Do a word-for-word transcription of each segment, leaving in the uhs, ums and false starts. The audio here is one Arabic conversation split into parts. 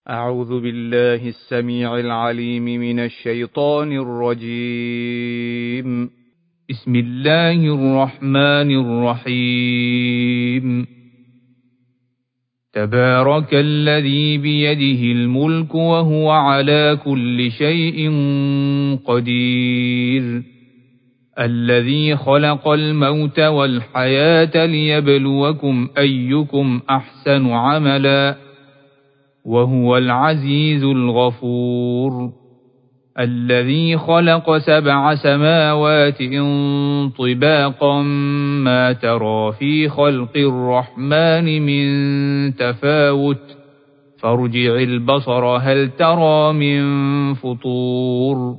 أعوذ بالله السميع العليم من الشيطان الرجيم. بسم الله الرحمن الرحيم. تبارك الذي بيده الملك وهو على كل شيء قدير، الذي خلق الموت والحياة ليبلوكم أيكم أحسن عملا، وهو العزيز الغفور، الذي خلق سبع سماوات طباقا ما ترى في خلق الرحمن من تفاوت، فارجع البصر هل ترى من فطور،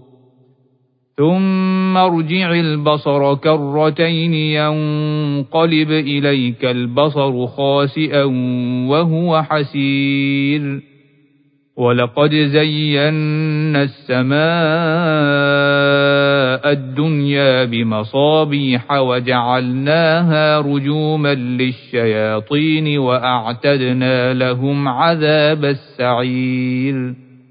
ثم ارجع البصر كرتين ينقلب إليك البصر خاسئا وهو حسير، ولقد زينا السماء الدنيا بمصابيح وجعلناها رجوما للشياطين وأعتدنا لهم عذاب السعير،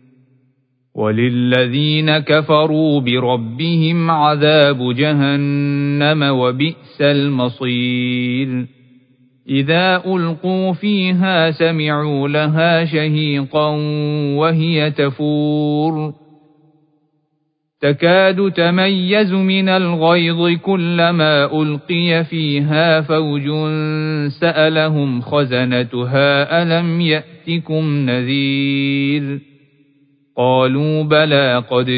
وللذين كفروا بربهم عذاب جهنم وبئس المصير. إذا ألقوا فيها سمعوا لها شهيقا وهي تفور، تكاد تميز من الغيظ كلما ألقي فيها فوج سألهم خزنتها ألم يأتكم نذير، قالوا بلى قد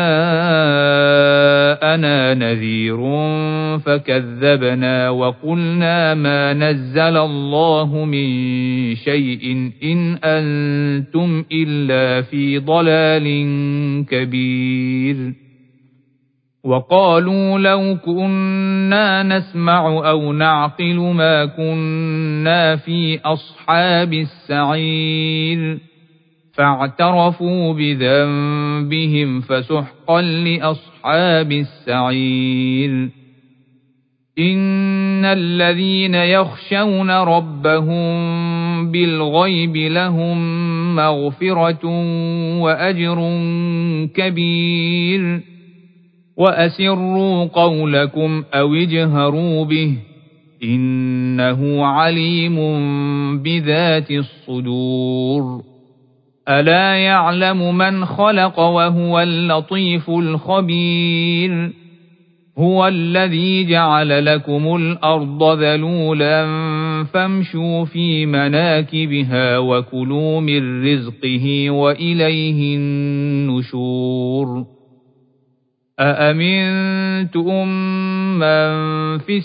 جاءنا نذير فكذبنا وقلنا ما نزل الله من شيء إن أنتم إلا في ضلال كبير، وقالوا لو كنا نسمع أو نعقل ما كنا في أصحاب السعير، فاعترفوا بذنبهم فسحقا لأصحاب السعير. إن الذين يخشون ربهم بالغيب لهم مغفرة وأجر كبير، وأسروا قولكم أو اجهروا به إنه عليم بذات الصدور. ألا يعلم من خلق وهو اللطيف الخبير، هو الذي جعل لكم الأرض ذلولا فامشوا في مناكبها وكلوا من رزقه وإليه النشور. أأمنتم من في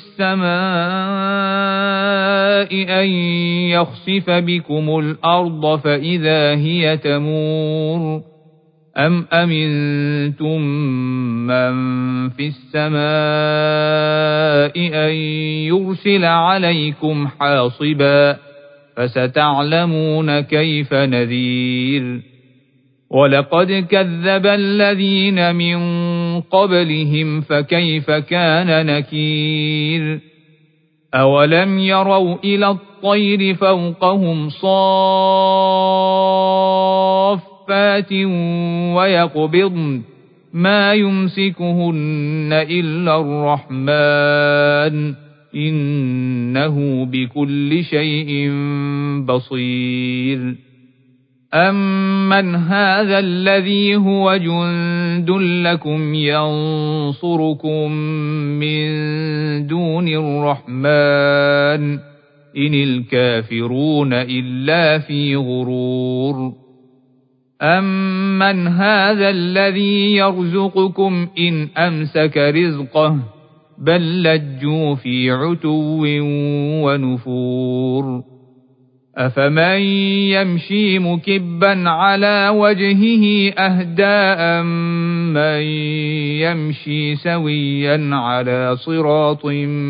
السماء أن يخسف بكم الأرض فإذا هي تمور، أم أمنتم من في السماء أن يرسل عليكم حاصبا، فستعلمون كيف نذير. ولقد كذب الذين من قبلهم فكيف كان نكير. أولم يروا إلى الطير فوقهم صافات ويقبضن ما يمسكهن إلا الرحمن إنه بكل شيء بصير. أمن هذا الذي هو جند لكم ينصركم من دون الرحمن إن الكافرون إلا في غرور. أمن هذا الذي يرزقكم إن أمسك رزقه بل لجوا في عتو ونفور. أفمن يمشي مكبا على وجهه أهدى أمن يمشي سويا على صراط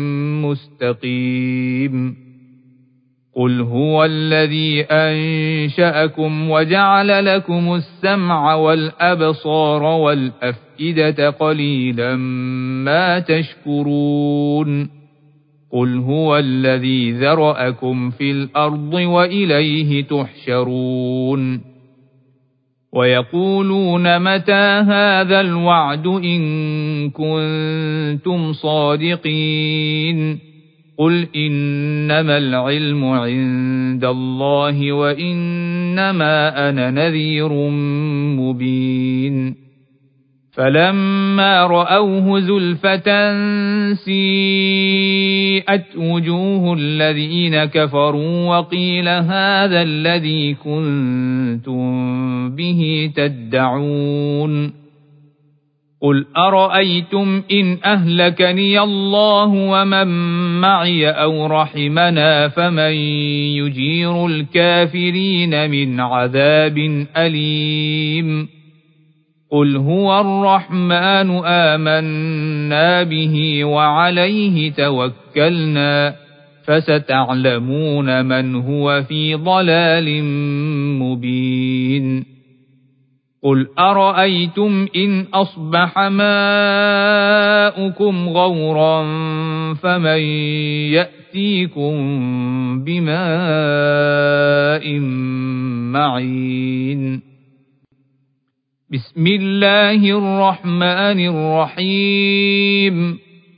مستقيم. قل هو الذي أنشأكم وجعل لكم السمع والأبصار والأفئدة قليلا ما تشكرون. قل هو الذي ذرأكم في الأرض وإليه تحشرون. ويقولون متى هذا الوعد إن كنتم صادقين قل إنما العلم عند الله وإنما أنا نذير مبين فلما رأوه زلفة سيئت وجوه الذين كفروا وقيل هذا الذي كنتم به تدعون قل أرأيتم إن أهلكني الله ومن معي أو رحمنا فمن يجير الكافرين من عذاب أليم قل هو الرحمن آمنا به وعليه توكلنا فستعلمون من هو في ضلال مبين قل أرأيتم إن أصبح ماؤكم غورا فمن يأتيكم بماء معين بسم الله الرحمن الرحيم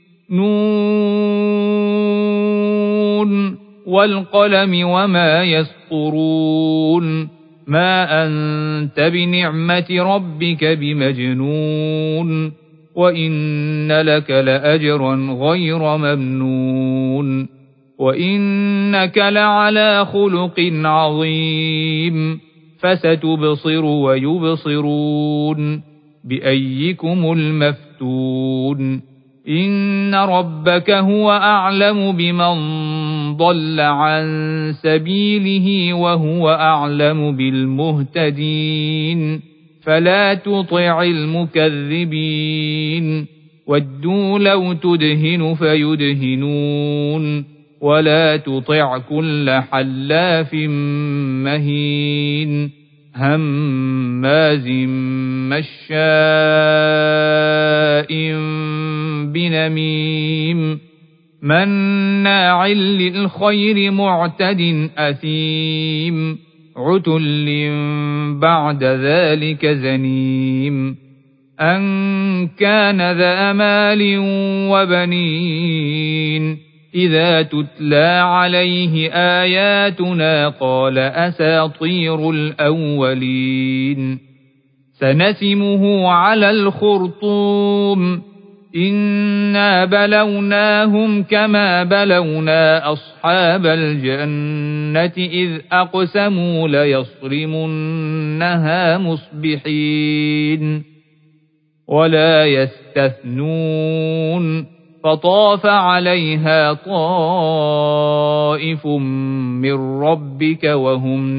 نون والقلم وما يسطرون ما أنت بنعمة ربك بمجنون وإن لك لأجرا غير ممنون وإنك لعلى خلق عظيم فستبصر ويبصرون بأيكم المفتون إن ربك هو أعلم بمن ضل عن سبيله وهو أعلم بالمهتدين فلا تطع المكذبين ودوا لو تدهن فيدهنون ولا تطع كل حلاف مهين هماز مشاء بنميم مناع للخير معتد أثيم عتل بعد ذلك زنيم أن كان ذا مال وبنين إذا تتلى عليه آياتنا قال أساطير الأولين سنسمه على الخرطوم إنا بلوناهم كما بلونا أصحاب الجنة إذ أقسموا ليصرمنها مصبحين ولا يستثنون فطاف عليها طائف من ربك وهم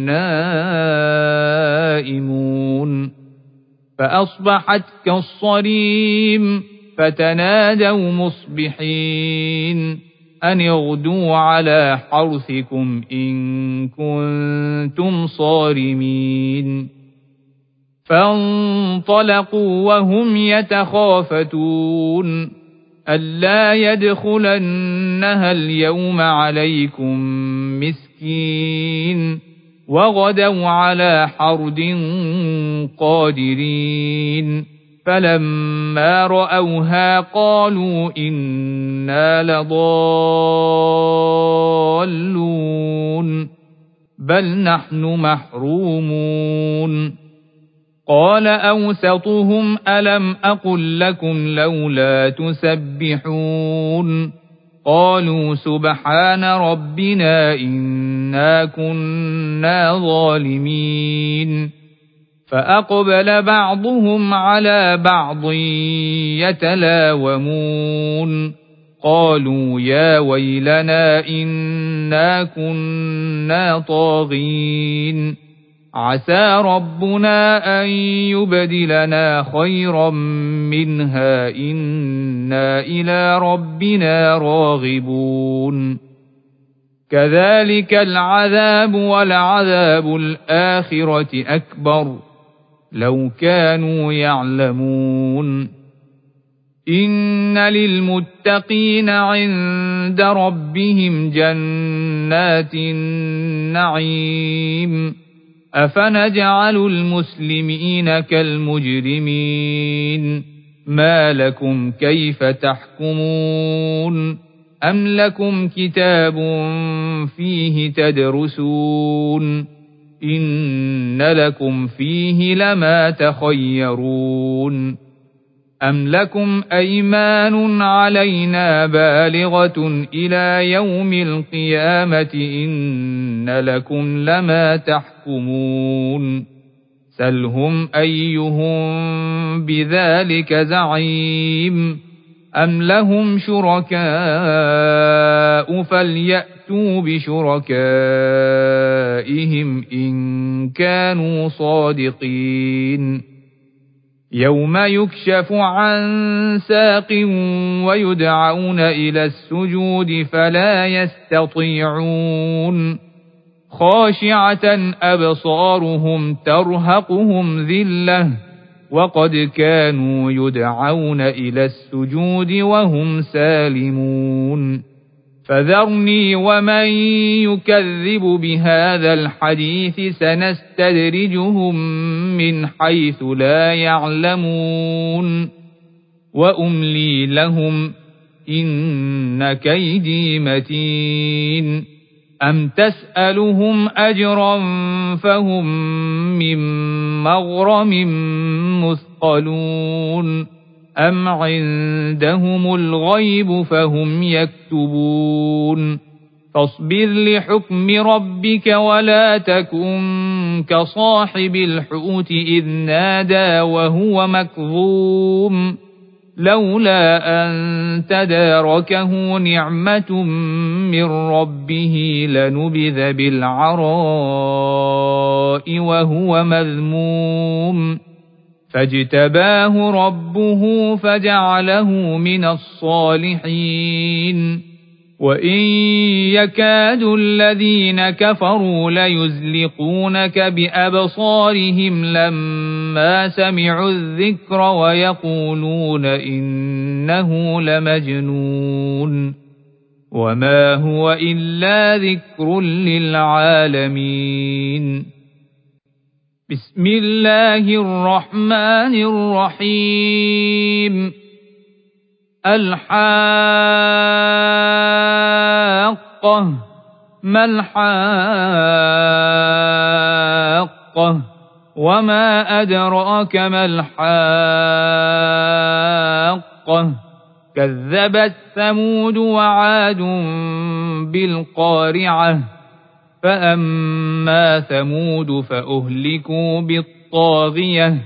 نائمون فأصبحت كالصريم فتنادوا مصبحين أن اغدوا على حرثكم إن كنتم صارمين فانطلقوا وهم يتخافتون ألا يدخلنها اليوم عليكم مسكين وغدوا على حرد قادرين فلما رأوها قالوا إنا لضالون بل نحن محرومون قال أوسطهم ألم أقل لكم لولا تسبحون قالوا سبحان ربنا إنا كنا ظالمين فأقبل بعضهم على بعض يتلاومون قالوا يا ويلنا إنا كنا طاغين عسى ربنا أن يبدلنا خيرا منها إنا إلى ربنا راغبون كذلك العذاب ولعذاب الآخرة أكبر لو كانوا يعلمون إن للمتقين عند ربهم جنات النعيم أفنجعل المسلمين كالمجرمين ما لكم كيف تحكمون أم لكم كتاب فيه تدرسون إن لكم فيه لما تخيرون أم لكم أيمان علينا بالغة إلى يوم القيامة إن لكم لما تحكمون سلهم أيهم بذلك زعيم أم لهم شركاء فليأتوا بشركائهم إن كانوا صادقين يوم يكشف عن ساق ويدعون إلى السجود فلا يستطيعون خاشعة أبصارهم ترهقهم ذلة وقد كانوا يدعون إلى السجود وهم سالمون فذرني ومن يكذب بهذا الحديث سنستدرجهم من حيث لا يعلمون وأملي لهم إن كيدي متين أم تسألهم أجرا فهم من مغرم مثقلون أم عندهم الغيب فهم يكتبون فاصبر لحكم ربك ولا تكن كصاحب الحوت إذ نادى وهو مكظوم لولا أن تداركه نعمة من ربه لنبذ بالعراء وهو مذموم فاجتباه ربه فجعله من الصالحين وإن يكاد الذين كفروا ليزلقونك بأبصارهم لما سمعوا الذكر ويقولون إنه لمجنون وما هو إلا ذكر للعالمين بسم الله الرحمن الرحيم الحاقة ما الحاقة وما أدراك ما الحاقة كذبت ثمود وعاد بالقارعة فأما ثمود فأهلكوا بالطاغية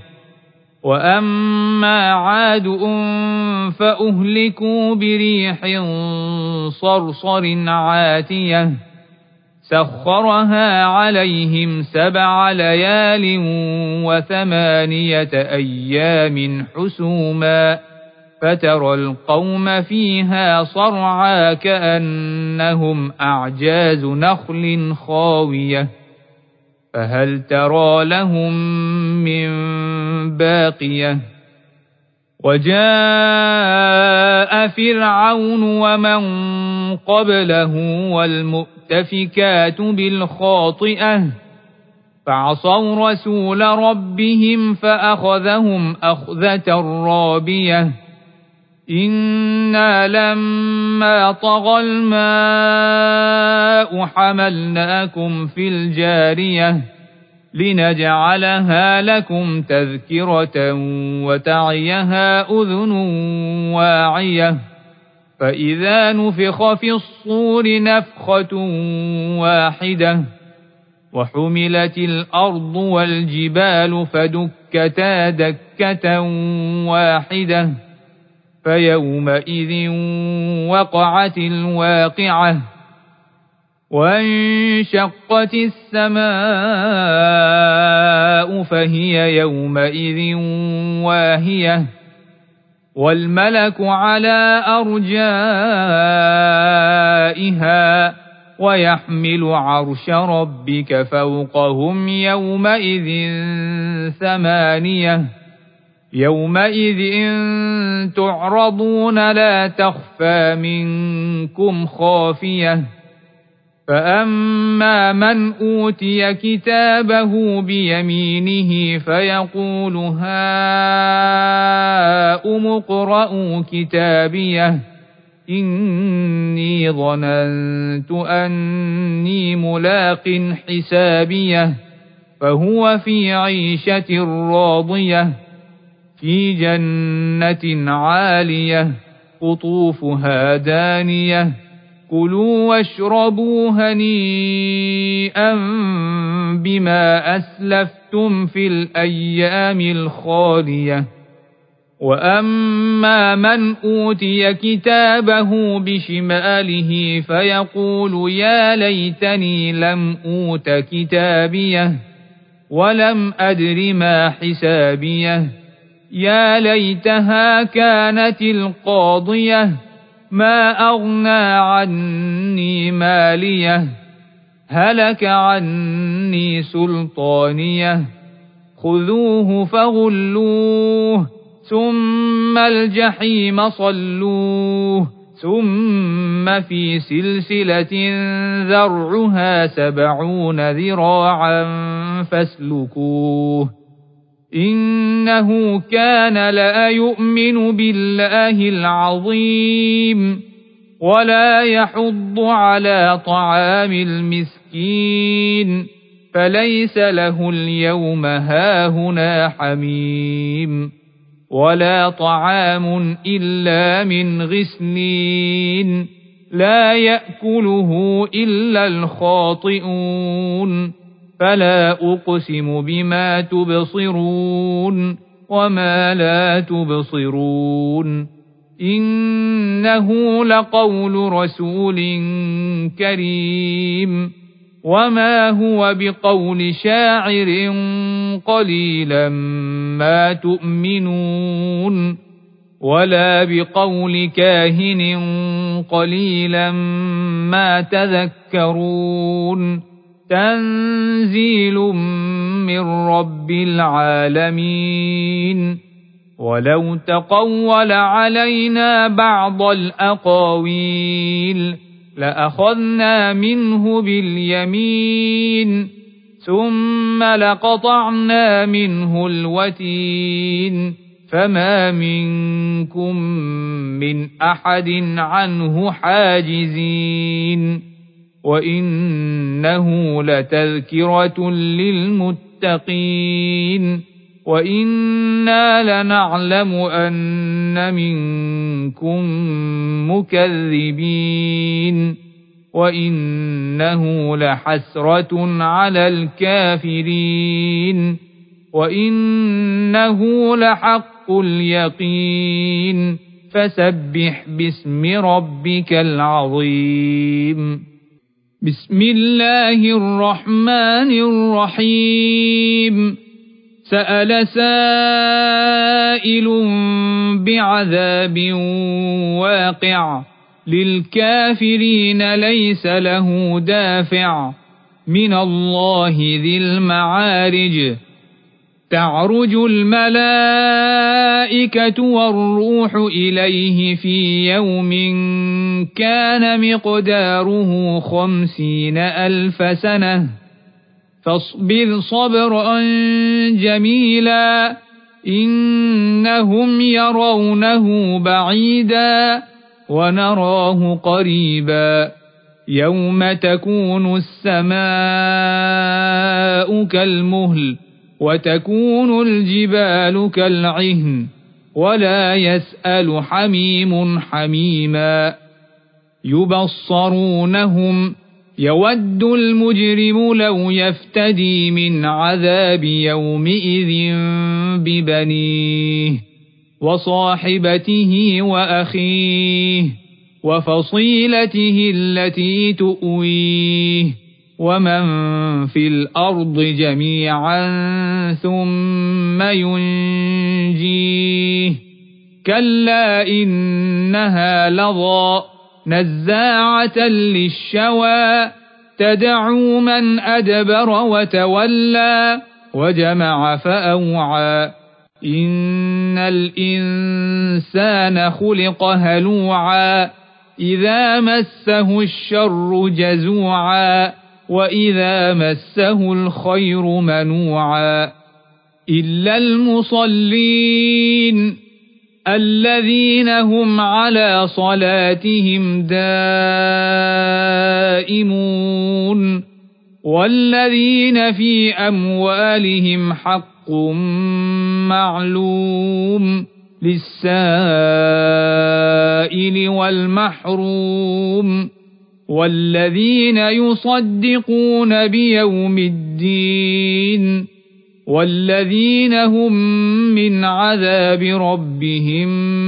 وأما عاد فأهلكوا بريح صرصر عاتية سخرها عليهم سبع ليال وثمانية أيام حسوما فترى القوم فيها صرعى كأنهم أعجاز نخل خاوية فهل ترى لهم من باقية وجاء فرعون ومن قبله والمؤتفكات بالخاطئة فعصوا رسول ربهم فأخذهم أخذة رابية إنا لما طغى الماء حملناكم في الجارية لنجعلها لكم تذكرة وتعيها أذن واعية فإذا نفخ في الصور نفخة واحدة وحملت الأرض والجبال فدكتا دكة واحدة فيومئذ وقعت الواقعة وانشقت السماء فهي يومئذ واهية والملك على أرجائها ويحمل عرش ربك فوقهم يومئذ ثمانية يومئذ تعرضون لا تخفى منكم خافية فأما من أوتي كتابه بيمينه فيقول هاؤم اقرءوا كتابيه إني ظننت أني ملاق حسابيه فهو في عيشة راضية في جنة عالية قطوفها دانية كلوا واشربوا هنيئا بما أسلفتم في الأيام الخالية وأما من أوتي كتابه بشماله فيقول يا ليتني لم أوت كتابيه ولم أدر ما حسابيه يا ليتها كانت القاضية ما أغنى عني ماليه هلك عني سلطانيه خذوه فغلوه ثم الجحيم صلوه ثم في سلسلة ذرعها سبعون ذراعا فاسلكوه إنه كان لا يؤمن بالله العظيم ولا يحض على طعام المسكين فليس له اليوم هاهنا حميم ولا طعام إلا من غسلين لا يأكله إلا الخاطئون فلا أقسم بما تبصرون وما لا تبصرون إنه لقول رسول كريم وما هو بقول شاعر قليلا ما تؤمنون ولا بقول كاهن قليلا ما تذكرون تنزيل من رب العالمين ولو تقول علينا بعض الأقاويل لأخذنا منه باليمين ثم لقطعنا منه الوتين فما منكم من أحد عنه حاجزين وإنه لتذكرة للمتقين وإنا لنعلم أن منكم مكذبين وإنه لحسرة على الكافرين وإنه لحق اليقين فسبح باسم ربك العظيم بسم الله الرحمن الرحيم سأل سائل بعذاب واقع للكافرين ليس له دافع من الله ذي المعارج تعرج الملائكة والروح إليه في يوم كان مقداره خمسين ألف سنة فاصبر صبرا جميلا إنهم يرونه بعيدا ونراه قريبا يوم تكون السماء كالمهل وتكون الجبال كالعهن ولا يسأل حميم حميما يبصرونهم يود المجرم لو يفتدي من عذاب يومئذ ببنيه وصاحبته وأخيه وفصيلته التي تؤويه ومن في الأرض جميعا ثم ينجيه كلا إنها لظى نزاعة للشوى تدعو من أدبر وتولى وجمع فأوعى إن الإنسان خلق هلوعا إذا مسه الشر جزوعا وإذا مسه الخير منوعا إلا المصلين الذين هم على صلاتهم دائمون والذين في أموالهم حق معلوم للسائل والمحروم والذين يصدقون بيوم الدين والذين هم من عذاب ربهم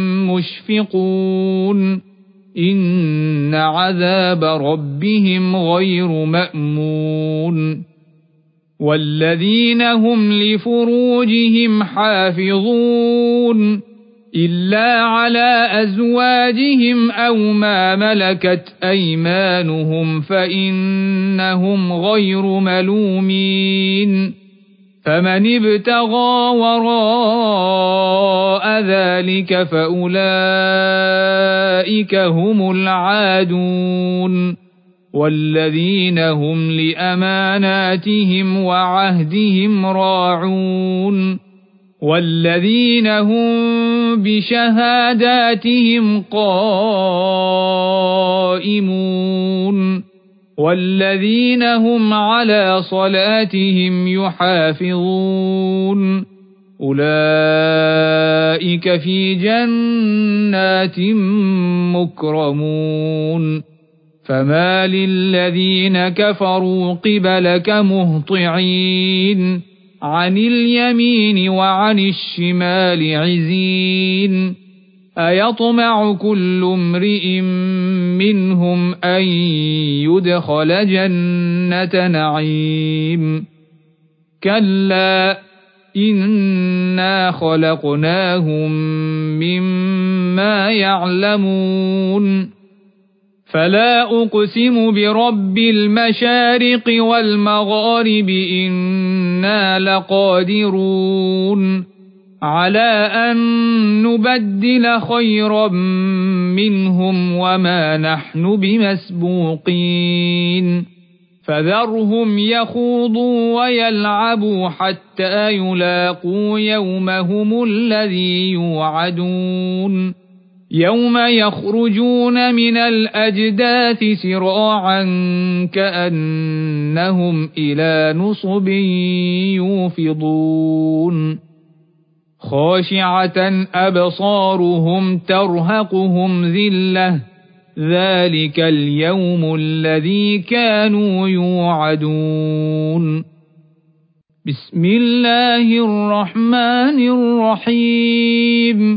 مشفقون إن عذاب ربهم غير مأمون والذين هم لفروجهم حافظون إلا على أزواجهم أو ما ملكت أيمانهم فإنهم غير ملومين فمن ابتغى وراء ذلك فأولئك هم العادون والذين هم لأماناتهم وعهدهم راعون والذين هم بشهاداتهم قائمون والذين هم على صلاتهم يحافظون أولئك في جنات مكرمون فما للذين كفروا قبلك مهطعين عن اليمين وعن الشمال عزين أيطمع كل امرئ منهم أن يدخل جنة نعيم كلا إنا خلقناهم مما يعلمون فلا أقسم برب المشارق والمغارب إنا لقادرون على أن نبدل خيرا منهم وما نحن بمسبوقين فذرهم يخوضوا ويلعبوا حتى يلاقوا يومهم الذي يوعدون يوم يخرجون من الأجداث سراعا كأنهم إلى نصب يوفضون خاشعة أبصارهم ترهقهم ذلة ذلك اليوم الذي كانوا يوعدون بسم الله الرحمن الرحيم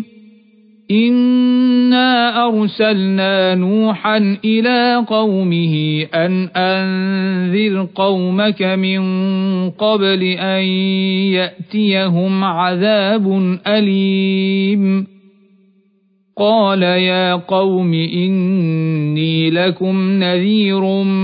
إنا أرسلنا نوحا إلى قومه أن أنذر قومك من قبل أن يأتيهم عذاب أليم قال يا قوم إني لكم نذير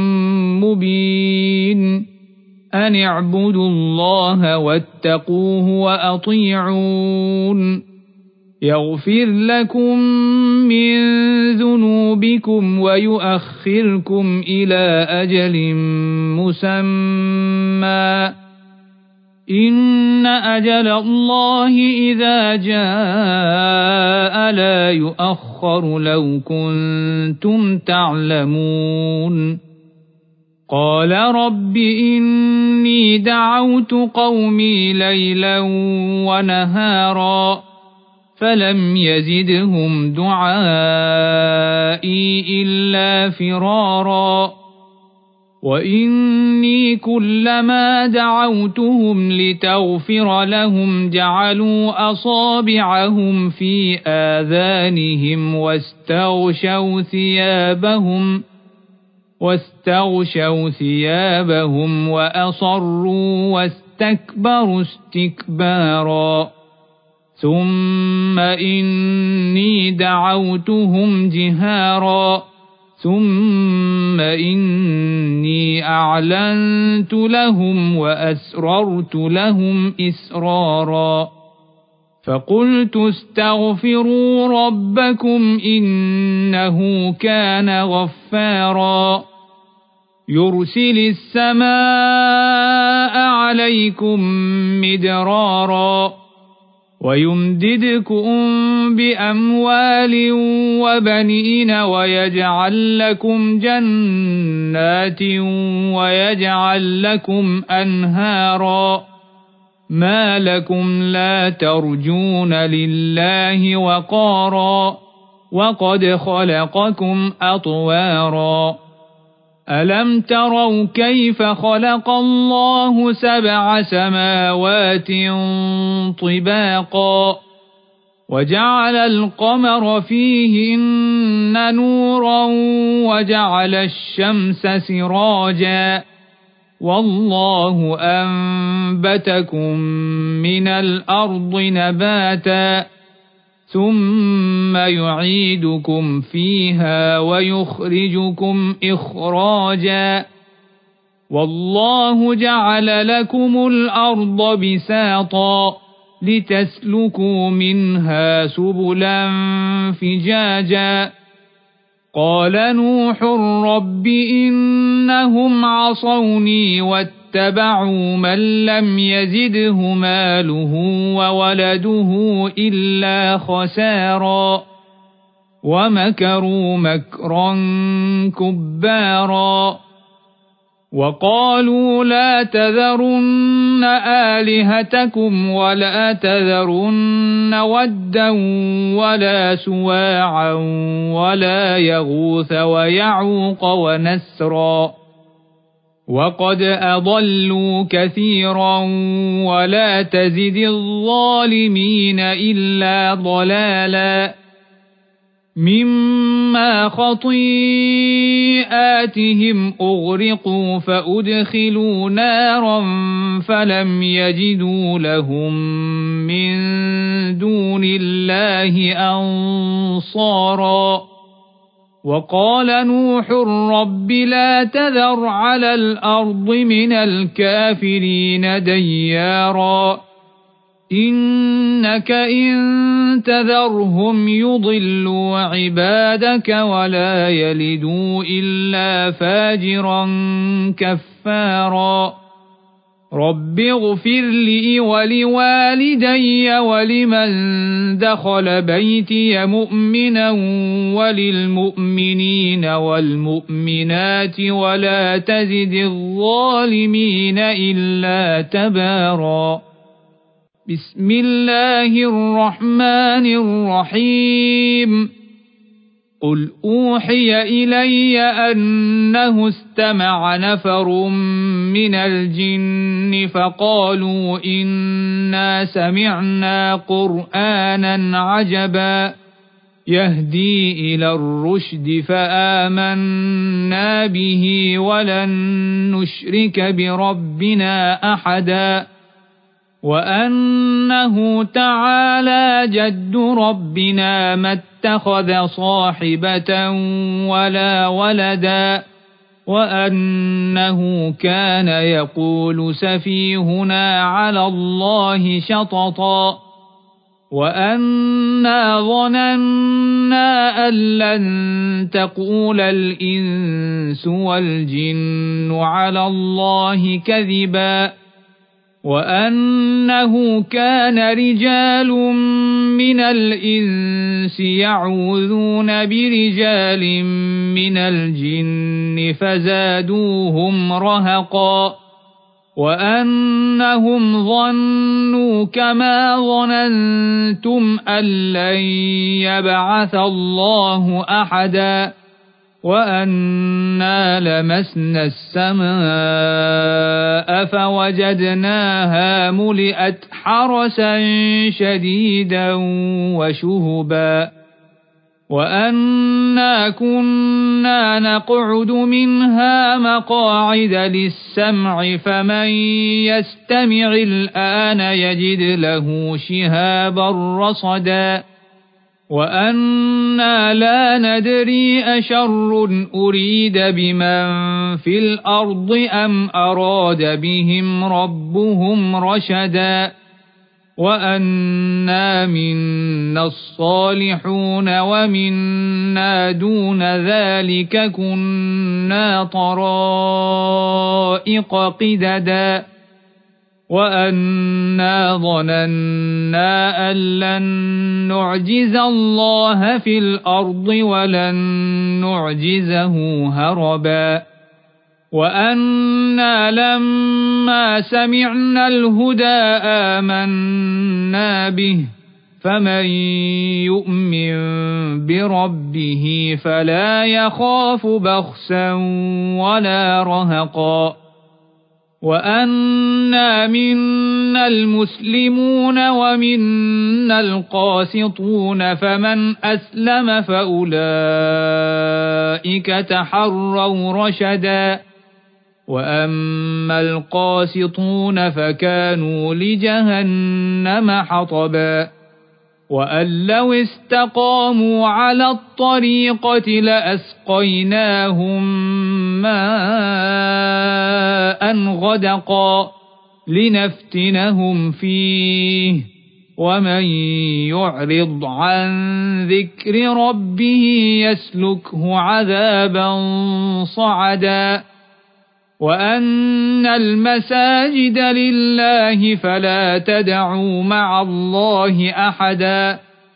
مبين أن اعبدوا الله واتقوه وأطيعون يغفر لكم من ذنوبكم ويؤخركم إلى أجل مسمى إن أجل الله إذا جاء لا يؤخر لو كنتم تعلمون قال رب إني دعوت قومي ليلا ونهارا فلم يزدهم دعائي إلا فرارا وإني كلما دعوتهم لتغفر لهم جعلوا أصابعهم في آذانهم واستغشوا ثيابهم واستغشوا ثيابهم وأصروا واستكبروا استكبارا ثم إني دعوتهم جهارا ثم إني أعلنت لهم وأسررت لهم إسرارا فقلت استغفروا ربكم إنه كان غفارا يرسل السماء عليكم مدرارا ويمددكم بأموال وبنين ويجعل لكم جنات ويجعل لكم أنهارا ما لكم لا ترجون لله وقارا وقد خلقكم أطوارا ألم تروا كيف خلق الله سبع سماوات طباقا وجعل القمر فيهن نورا وجعل الشمس سراجا والله أنبتكم من الأرض نباتا ثم يعيدكم فيها ويخرجكم إخراجا والله جعل لكم الأرض بساطا لتسلكوا منها سبلا فجاجا قال نوح رب إنهم عصوني واتبعوا من لم يزده ماله وولده إلا خسارا ومكروا مكرا كبارا وقالوا لا تذرن آلهتكم ولا تذرن ودا ولا سواعا ولا يغوث ويعوق ونسرا وقد أضلوا كثيرا ولا تزد الظالمين إلا ضلالا مما خطيئاتهم أغرقوا فأدخلوا نارا فلم يجدوا لهم من دون الله أنصارا وقال نوح رب لا تذر على الأرض من الكافرين ديارا إنك إن تذرهم يضلوا عبادك ولا يلدوا إلا فاجرا كفارا رب اغفر لي ولوالدي ولمن دخل بيتي مؤمنا وللمؤمنين والمؤمنات ولا تزد الظالمين إلا تبارا بسم الله الرحمن الرحيم قل أوحي إلي أنه استمع نفر من الجن فقالوا إنا سمعنا قرآنا عجبا يهدي إلى الرشد فآمنا به ولن نشرك بربنا أحدا وأنه تعالى جد ربنا ما اتخذ صاحبة ولا ولدا وأنه كان يقول سفيهنا على الله شططا وأنا ظننا أن لن تقول الإنس والجن على الله كذبا وأنه كان رجال من الإنس يعوذون برجال من الجن فزادوهم رهقا وأنهم ظنوا كما ظننتم أن لن يبعث الله أحدا وأنا لمسنا السماء فوجدناها ملئت حرسا شديدا وشهبا وأنا كنا نقعد منها مقاعد للسمع فمن يستمع الآن يجد له شهابا رصدا وأنا لا ندري أشر أريد بمن في الأرض أم أراد بهم ربهم رشدا وأنا منا الصالحون ومنا دون ذلك كنا طرائق قددا وأنا ظننا أن لن نعجز الله في الأرض ولن نعجزه هربا وأنا لما سمعنا الهدى آمنا به فمن يؤمن بربه فلا يخاف بخسا ولا رهقا وأنا منا المسلمون ومنا القاسطون فمن أسلم فأولئك تحروا رشدا وأما القاسطون فكانوا لجهنم حطبا وأن لو استقاموا على الطريقة لأسقيناهم ماء غدقا لنفتنهم فيه ومن يعرض عن ذكر ربه يسلكه عذابا صعدا وأن المساجد لله فلا تدعوا مع الله أحدا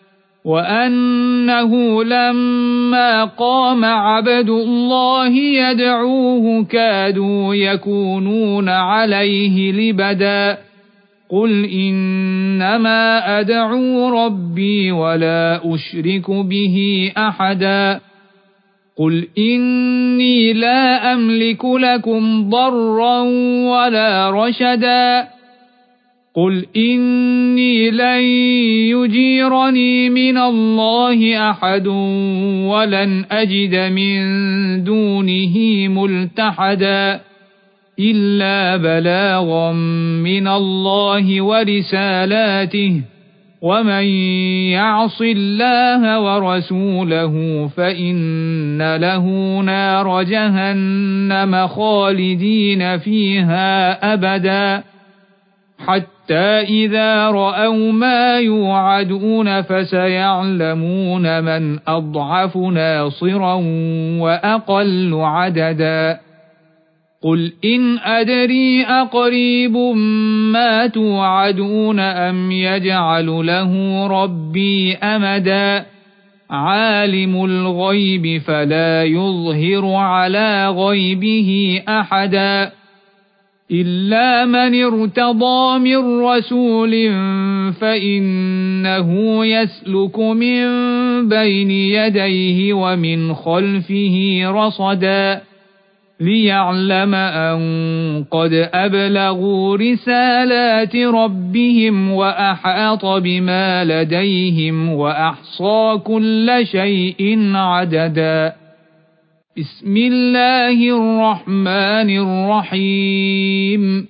وأنه لما قام عبد الله يدعوه كادوا يكونون عليه لبدا قل إنما أدعو ربي ولا أشرك به أحدا قل إني لا أملك لكم ضرا ولا رشدا قل إني لن يجيرني من الله أحد ولن أجد من دونه ملتحدا إلا بلاغا من الله ورسالاته ومن يعص الله ورسوله فإن له نار جهنم خالدين فيها أبدا حتى إذا رأوا ما يوعدون فسيعلمون من أضعف ناصرا وأقل عددا قل إن أدري أقريب ما توعدون أم يجعل له ربي أمدا عالم الغيب فلا يظهر على غيبه أحدا إلا من ارتضى من رسول فإنه يسلك من بين يديه ومن خلفه رصدا ليعلم أن قد أبلغوا رسالات ربهم وأحاط بما لديهم وأحصى كل شيء عددا بسم الله الرحمن الرحيم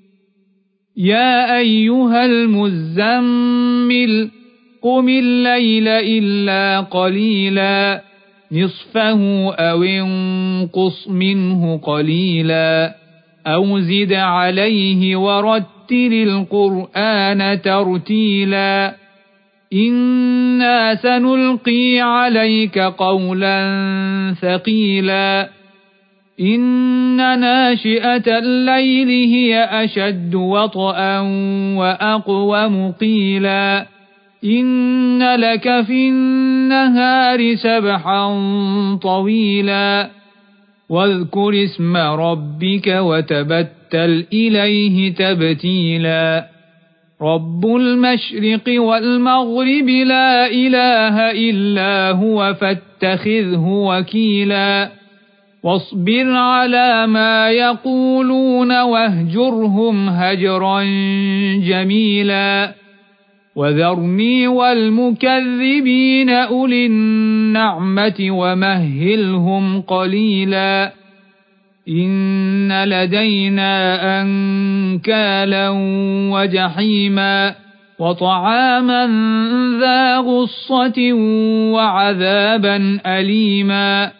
يا أيها المزمل قم الليل إلا قليلا نصفه أو انقص منه قليلا أو زد عليه ورتل القرآن ترتيلا إنا سنلقي عليك قولا ثقيلا إن ناشئة الليل هي أشد وطئا وأقوم قيلا إن لك في النهار سبحا طويلا واذكر اسم ربك وتبتل إليه تبتيلا رب المشرق والمغرب لا إله إلا هو فاتخذه وكيلا واصبر على ما يقولون واهجرهم هجرا جميلا وذرني والمكذبين أولي النعمة ومهلهم قليلا إن لدينا أنكالا وجحيما وطعاما ذا غصة وعذابا أليما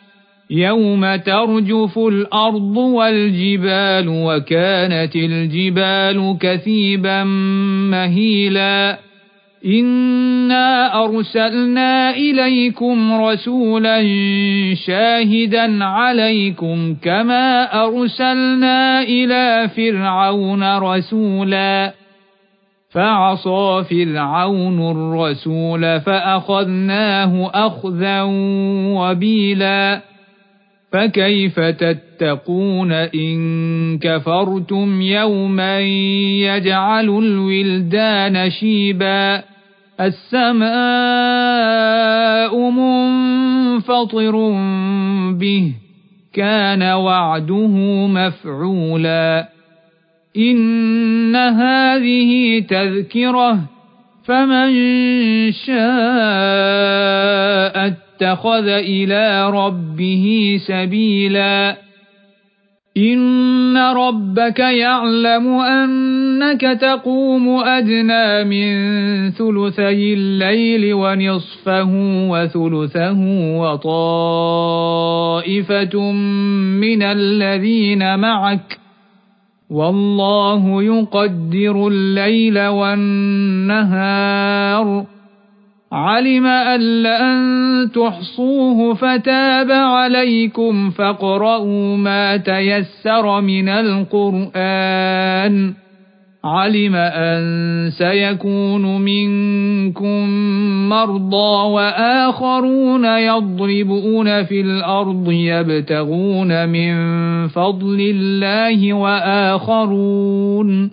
يوم ترجف الأرض والجبال وكانت الجبال كثيبا مهيلا إنا أرسلنا إليكم رسولا شاهدا عليكم كما أرسلنا إلى فرعون رسولا فعصى فرعون الرسول فأخذناه أخذا وبيلا فكيف تتقون إن كفرتم يوما يجعل الولدان شيبا السماء منفطر به كان وعده مفعولا إن هذه تذكرة فمن شاء اتخذ إلى ربه سبيلا إن ربك يعلم أنك تقوم أدنى من ثلثي الليل ونصفه وثلثه وطائفة من الذين معك والله يقدر الليل والنهار علم أن لن تحصوه فتاب عليكم فاقرؤوا ما تيسر من القرآن علم أن سيكون منكم مرضى وآخرون يضربون في الأرض يبتغون من فضل الله وآخرون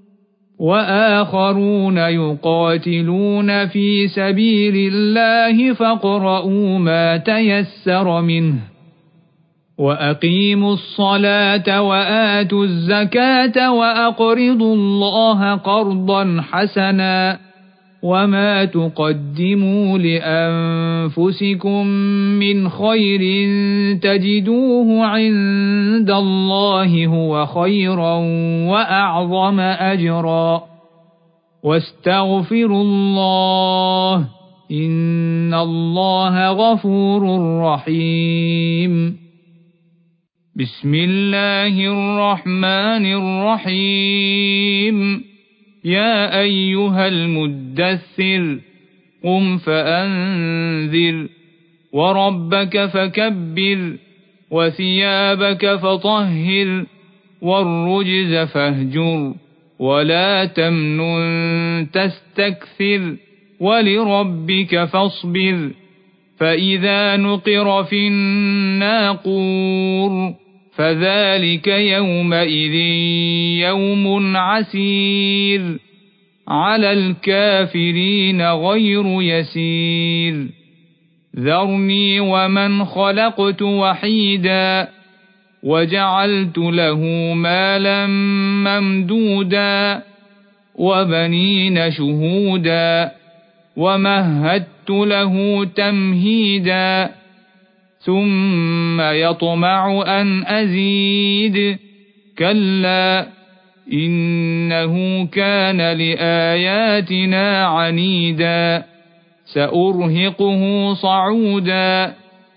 وآخرون يقاتلون في سبيل الله فاقرؤوا ما تيسر منه وأقيموا الصلاة وآتوا الزكاة وأقرضوا الله قرضا حسنا وما تقدموا لأنفسكم من خير تجدوه عند الله هو خيرا وأعظم أجرا واستغفروا الله إن الله غفور رحيم بسم الله الرحمن الرحيم يا أيها المدثر قم فأنذر وربك فكبر وثيابك فطهر والرجز فاهجر ولا تمنن تستكثر ولربك فاصبر فإذا نقر في الناقور فذلك يومئذ يوم عسير على الكافرين غير يسير ذرني ومن خلقت وحيدا وجعلت له مالا ممدودا وبنين شهودا ومهدت له تمهيدا ثم يطمع أن أزيد كلا إنه كان لآياتنا عنيدا سأرهقه صعودا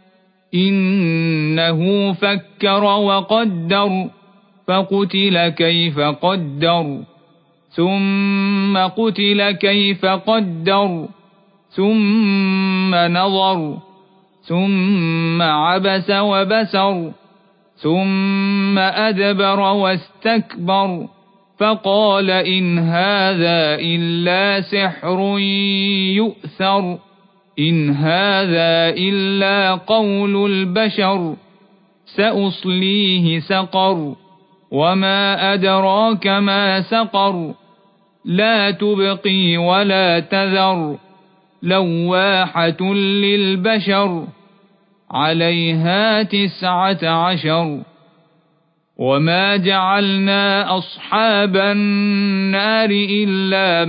إنه فكر وقدر فقتل كيف قدر ثم قتل كيف قدر ثم نظر ثم عبس وبسر ثم أدبر واستكبر فقال إن هذا إلا سحر يؤثر إن هذا إلا قول البشر سأصليه سقر وما أدراك ما سقر لا تبقي ولا تذر لواحة للبشر عليها تسعة عشر وما جعلنا أصحاب النار إلا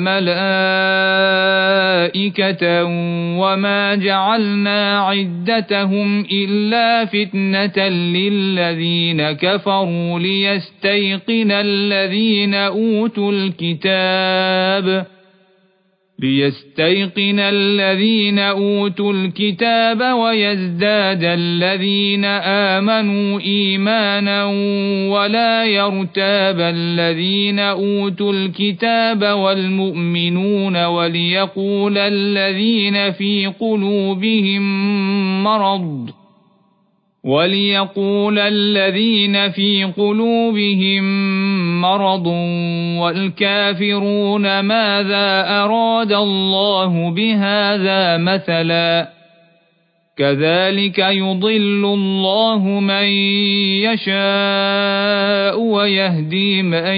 ملائكة وما جعلنا عدتهم إلا فتنة للذين كفروا ليستيقن الذين أوتوا الكتاب ليستيقن الذين أوتوا الكتاب ويزداد الذين آمنوا إيمانا ولا يرتاب الذين أوتوا الكتاب والمؤمنون وليقول الذين في قلوبهم مرض وليقول الذين في قلوبهم مرض والكافرون ماذا أراد الله بهذا مثلا كذلك يضل الله من يشاء ويهدي من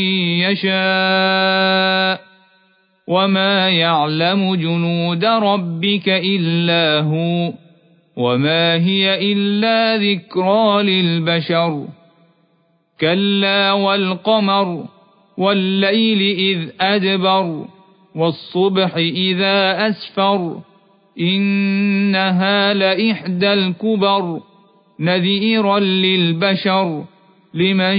يشاء وما يعلم جنود ربك إلا هو وما هي إلا ذكرى للبشر كلا والقمر والليل إذ أدبر والصبح إذا أسفر إنها لإحدى الكبر نذيرا للبشر لمن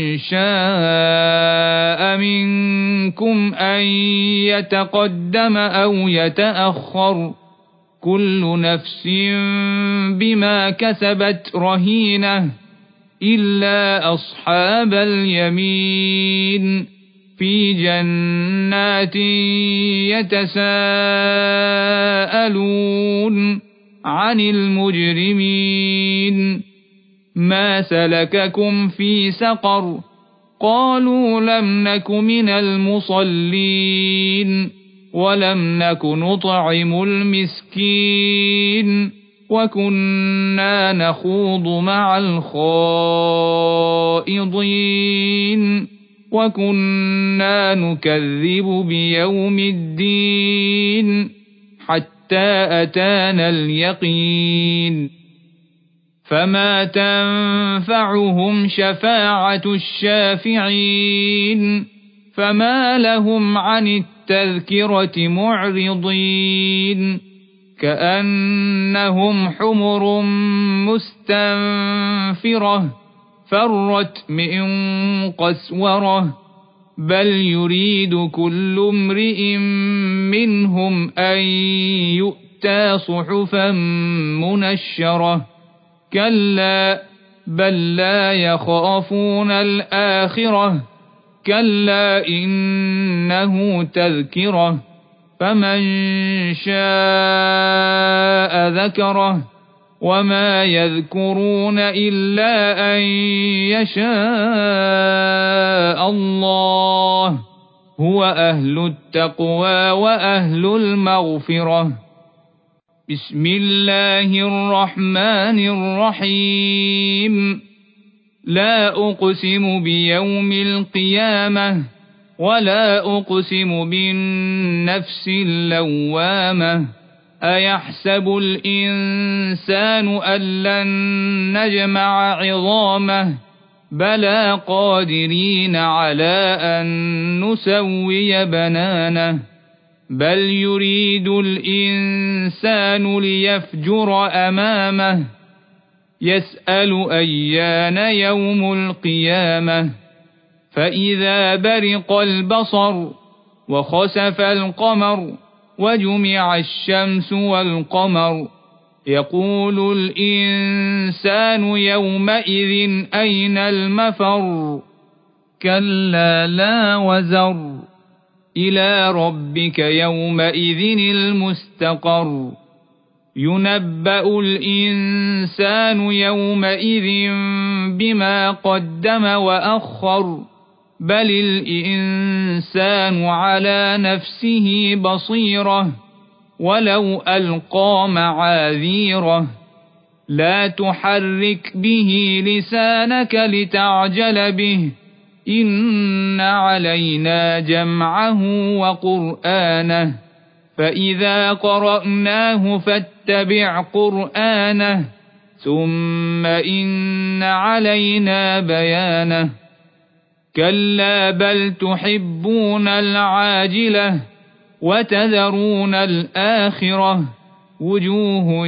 شاء منكم أن يتقدم أو يتأخر كل نفس بما كسبت رهينة إلا أصحاب اليمين في جنات يتساءلون عن المجرمين ما سلككم في سقر قالوا لم نك من المصلين ولم نك نطعم المسكين وكنا نخوض مع الخائضين وكنا نكذب بيوم الدين حتى أتانا اليقين فما تنفعهم شفاعة الشافعين فما لهم عن التذكرة معرضين كأنهم حمر مستنفرة فرت من قسورة بل يريد كل امرئ منهم أن يؤتى صحفا منشرة كلا بل لا يخافون الآخرة كلا إنه تذكرة فمن شاء ذكره وما يذكرون إلا أن يشاء الله هو أهل التقوى وأهل المغفرة بسم الله الرحمن الرحيم لا أقسم بيوم القيامة ولا أقسم بالنفس اللوامة أيحسب الإنسان أن لن نجمع عظامه بلى قادرين على أن نسوي بنانه بل يريد الإنسان ليفجر أمامه يسأل أيان يوم القيامة فإذا برق البصر وخسف القمر وجمع الشمس والقمر يقول الإنسان يومئذ أين المفر كلا لا وزر إلى ربك يومئذ المستقر ينبأ الإنسان يومئذ بما قدم وأخر بل الإنسان على نفسه بصيرة ولو ألقى معاذيره لا تحرك به لسانك لتعجل به إن علينا جمعه وقرآنه فإذا قرأناه فاتبع قرآنه ثم إن علينا بيانه كلا بل تحبون العاجلة وتذرون الآخرة وجوه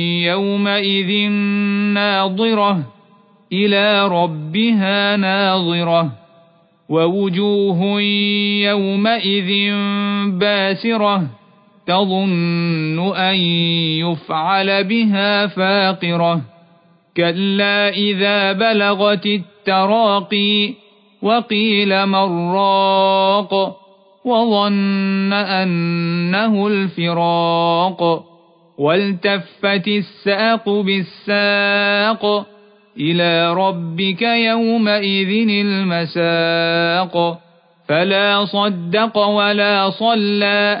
يومئذ ناظرة إلى ربها ناظرة ووجوه يومئذ باسرة تظن أن يفعل بها فاقرة كلا إذا بلغت التراقي وقيل من راق وظن أنه الفراق والتفت الساق بالساق إلى ربك يومئذ المساق فلا صدق ولا صلى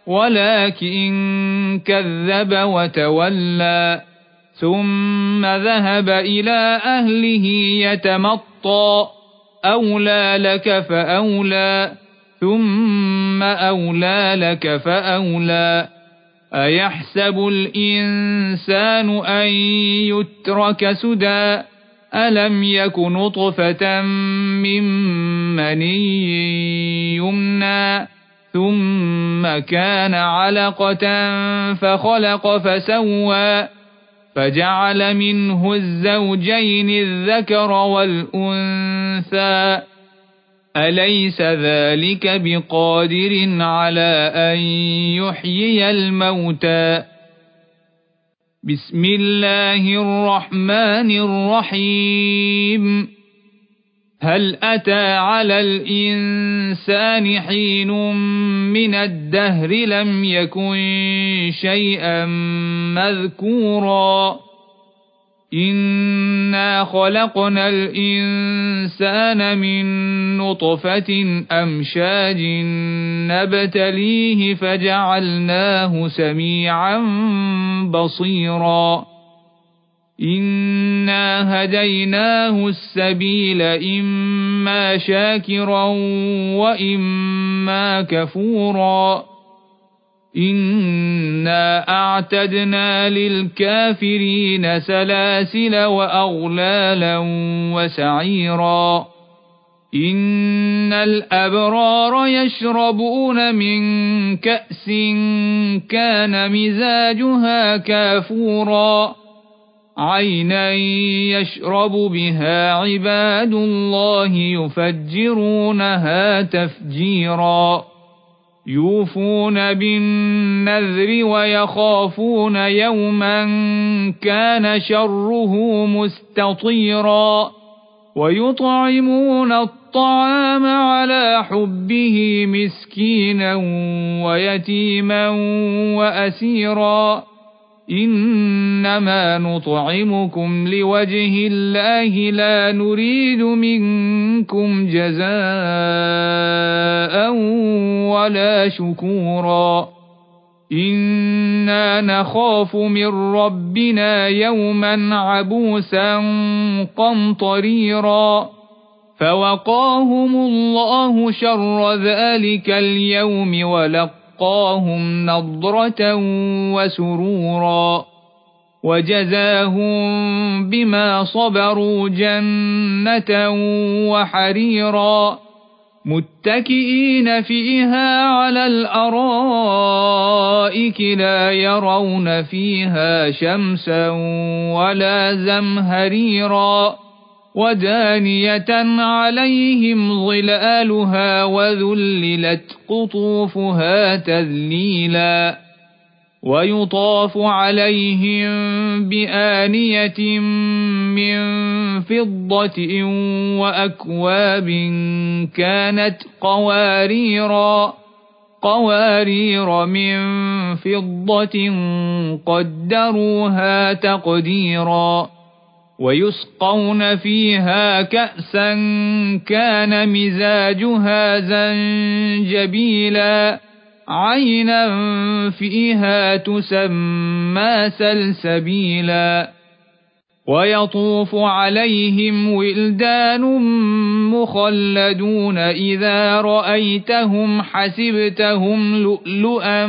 ولكن كذب وتولى ثم ذهب إلى أهله يتمطى أولى لك فأولى ثم أولى لك فأولى أيحسب الإنسان أن يترك سدى ألم يك نطفة من مني يمنى ثم كان علقة فخلق فسوى فجعل منه الزوجين الذكر والأنثى أليس ذلك بقادر على أن يحيي الموتى بسم الله الرحمن الرحيم هل أتى على الإنسان حين من الدهر لم يكن شيئا مذكورا إنا خلقنا الإنسان من نطفة أمشاج نبتليه فجعلناه سميعا بصيرا إنا هديناه السبيل إما شاكرا وإما كفورا إنا أعتدنا للكافرين سلاسل وأغلالا وسعيرا إن الأبرار يشربون من كأس كان مزاجها كافورا عينا يشرب بها عباد الله يفجرونها تفجيرا يوفون بالنذر ويخافون يوما كان شره مستطيرا ويطعمون الطعام على حبه مسكينا ويتيما وأسيرا إنما نطعمكم لوجه الله لا نريد منكم جزاء ولا شكورا إنا نخاف من ربنا يوما عبوسا قمطريرا فوقاهم الله شر ذلك اليوم ولقاهم نضرة وسرورا وجزاهم بما صبروا جنة وحريرا متكئين فيها على الأرائك لا يرون فيها شمسا ولا زمهريرا ودانية عليهم ظلالها وذللت قطوفها تذليلا ويطاف عليهم بآنية من فضة وأكواب كانت قواريرا قوارير من فضة قدروها تقديرا ويسقون فيها كأسا كان مزاجها زنجبيلا عينا فيها تسمى سلسبيلا ويطوف عليهم ولدان مخلدون إذا رأيتهم حسبتهم لؤلؤا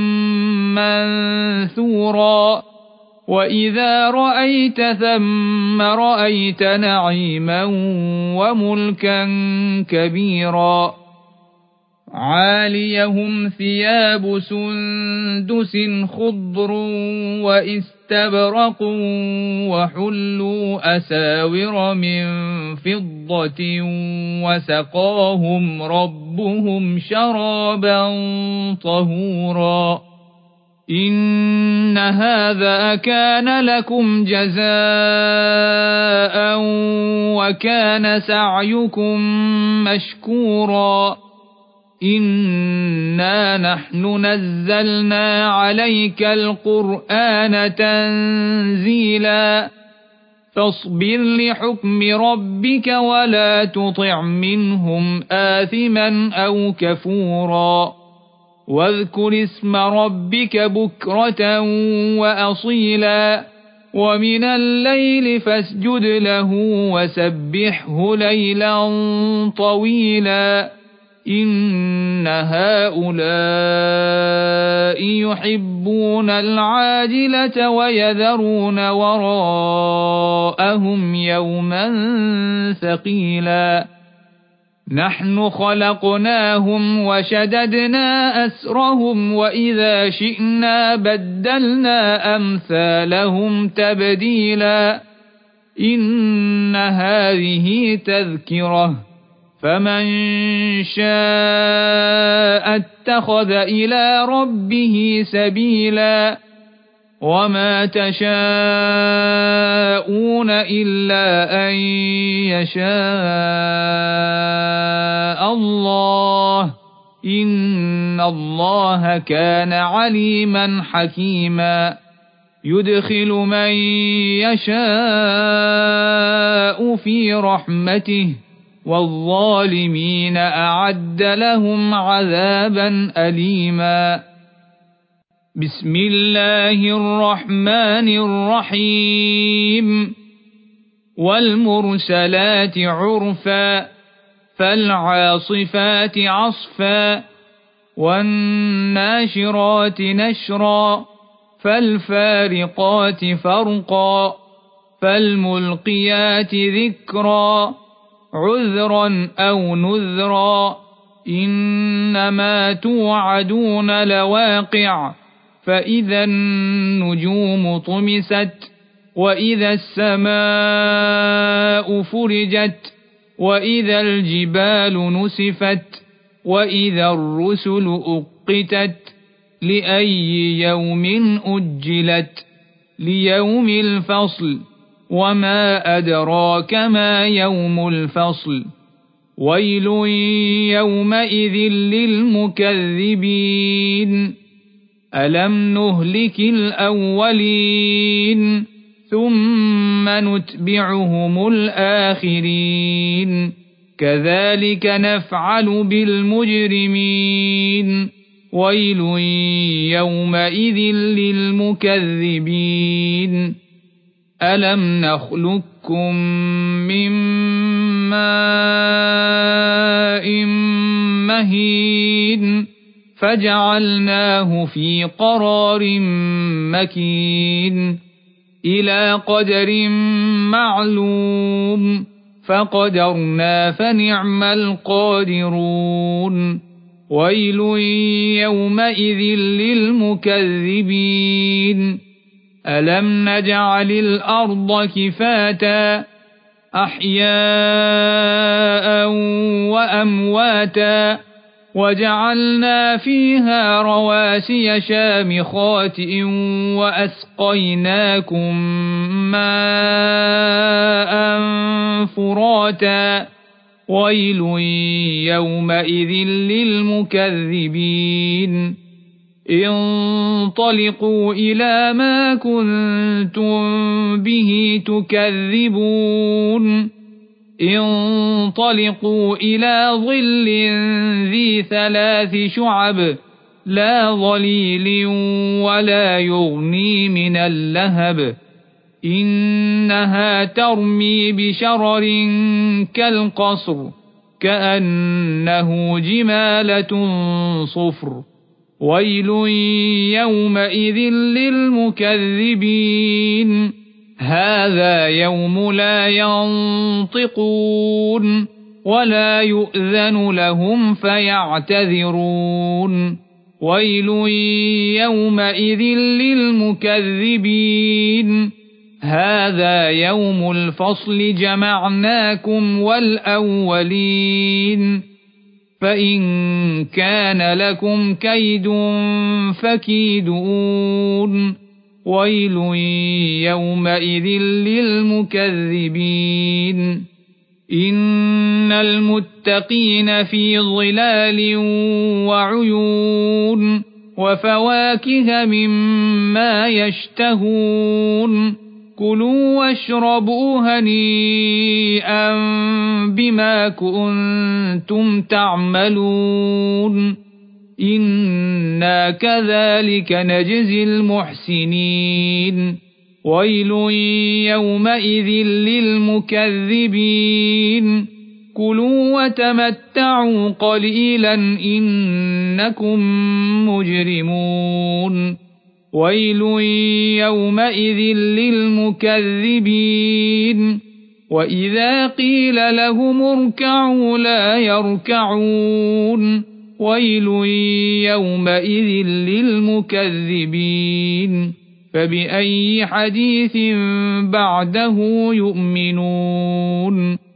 منثورا وإذا رأيت ثم رأيت نعيما وملكا كبيرا عاليهم ثياب سندس خضر واستبرق وحلوا أساور من فضة وسقاهم ربهم شرابا طهورا إن هذا كان لكم جزاء وكان سعيكم مشكورا إنا نحن نزلنا عليك القرآن تنزيلا فاصبر لحكم ربك ولا تطع منهم آثما أو كفورا واذكر اسم ربك بكرة وأصيلا ومن الليل فاسجد له وسبحه ليلا طويلا إن هؤلاء يحبون العاجلة ويذرون وراءهم يوما ثقيلا نحن خلقناهم وشددنا أسرهم وإذا شئنا بدلنا أمثالهم تبديلا إن هذه تذكرة فمن شاء اتخذ إلى ربه سبيلا وما تشاءون إلا أن يشاء الله إن الله كان عليما حكيما يدخل من يشاء في رحمته والظالمين أعد لهم عذابا أليما بسم الله الرحمن الرحيم والمرسلات عرفا فالعاصفات عصفا والناشرات نشرا فالفارقات فرقا فالملقيات ذكرا عذرا أو نذرا إنما توعدون لواقع فإذا النجوم طمست وإذا السماء فرجت وإذا الجبال نسفت وإذا الرسل أقتت لأي يوم أجلت ليوم الفصل وما أدراك ما يوم الفصل ويل يومئذ للمكذبين ألم نهلك الأولين ثم نتبعهم الآخرين كذلك نفعل بالمجرمين ويل يومئذ للمكذبين ألم نخلقكم من ماء مهين فجعلناه في قرار مكين إلى قدر معلوم فقدرنا فنعم القادرون ويل يومئذ للمكذبين ألم نجعل الأرض كفاتا أحياء وأمواتا وجعلنا فيها رواسي شامخات وأسقيناكم ماء فراتا ويل يومئذ للمكذبين انطلقوا إلى ما كنتم به تكذبون انطلقوا إلى ظل ذي ثلاث شعب لا ظليل ولا يغني من اللهب إنها ترمي بشرر كالقصر كأنه جمالة صفر ويل يومئذ للمكذبين هذا يوم لا ينطقون ولا يؤذن لهم فيعتذرون ويل يومئذ للمكذبين هذا يوم الفصل جمعناكم والأولين فإن كان لكم كيد فكيدون ويل يومئذ للمكذبين إن المتقين في ظلال وعيون وفواكه مما يشتهون كلوا واشربوا هنيئا بما كنتم تعملون إنا كذلك نجزي المحسنين ويل يومئذ للمكذبين كلوا وتمتعوا قليلا إنكم مجرمون ويل يومئذ للمكذبين وإذا قيل لهم اركعوا لا يركعون ويل يومئذ للمكذبين فبأي حديث بعده يؤمنون